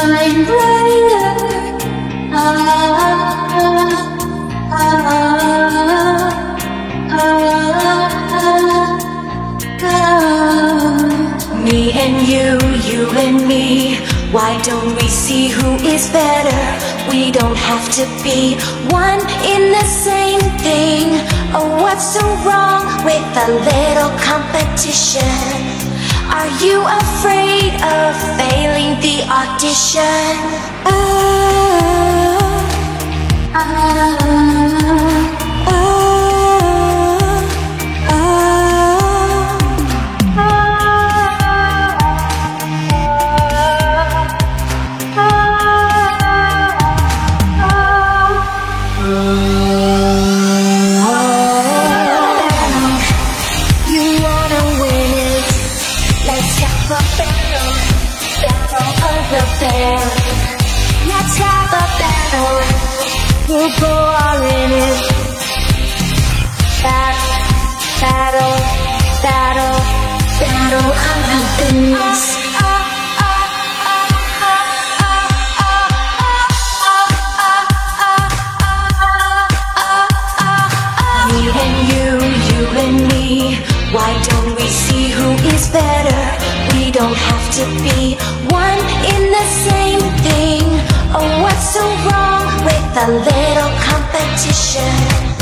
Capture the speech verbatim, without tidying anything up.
shine brighter. Ah, ah, ah, ah. Me and you, you and me. Why don't we see who is better? We don't have to be one in the same thing. Oh, what's so wrong with a little competition? Are you afraid of failing the audition? Ah, ah, ah, ah, You wanna win it? Let's have a battle, battle of the band. Let's have a battle. We'll go all in it. Bat, battle, battle, battle of the bands. Me and you, you and me. Why don't we see who is better? We don't have to be one in the same thing. Oh, what's so wrong with a little competition?